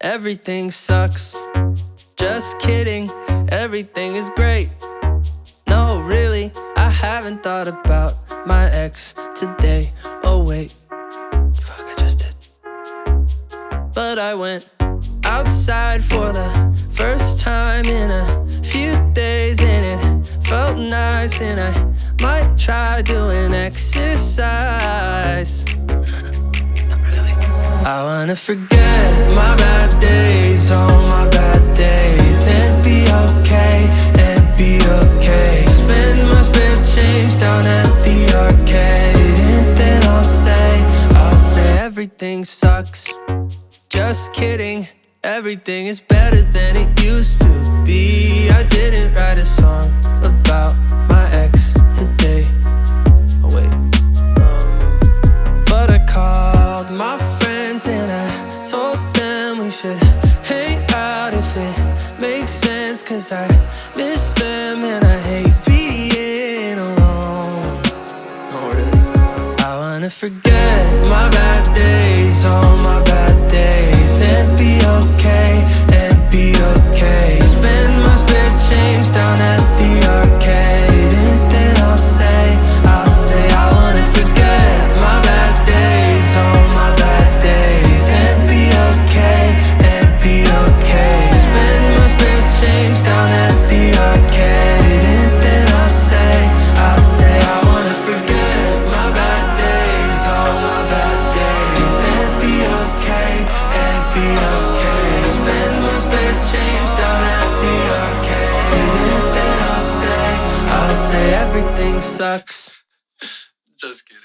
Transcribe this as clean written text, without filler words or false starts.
everything sucks. Just kidding, everything is great. No, really, I haven't thought about my ex today. Oh wait, fuck, I just did. But I went outside for the first time in a few days, and it felt nice, and I might try doing exercise. Not really. I wanna forget my bad days, all my bad days, and be okay, and be okay. Spend my spare change down at the arcade, and then I'll say everything sucks. Just kidding, everything is better than it used to be. I didn't write a song about my ex today. Oh wait, but I called my friends and I told them we should hang out if it makes sense, 'cause I miss them and I hate being alone. Oh really? I wanna forget my bad days, all my bad days, and be okay, and be okay. Spend my spare change down at the arcade, and then I'll say I wanna forget my bad days, all my bad days, and be okay, and be okay. Spend my spare change down at the arcade, and then I'll say I wanna forget my bad days, all my bad days, and be okay, and be okay. Spend my spare change down at the arcade, and then I'll say everything sucks. Just kidding.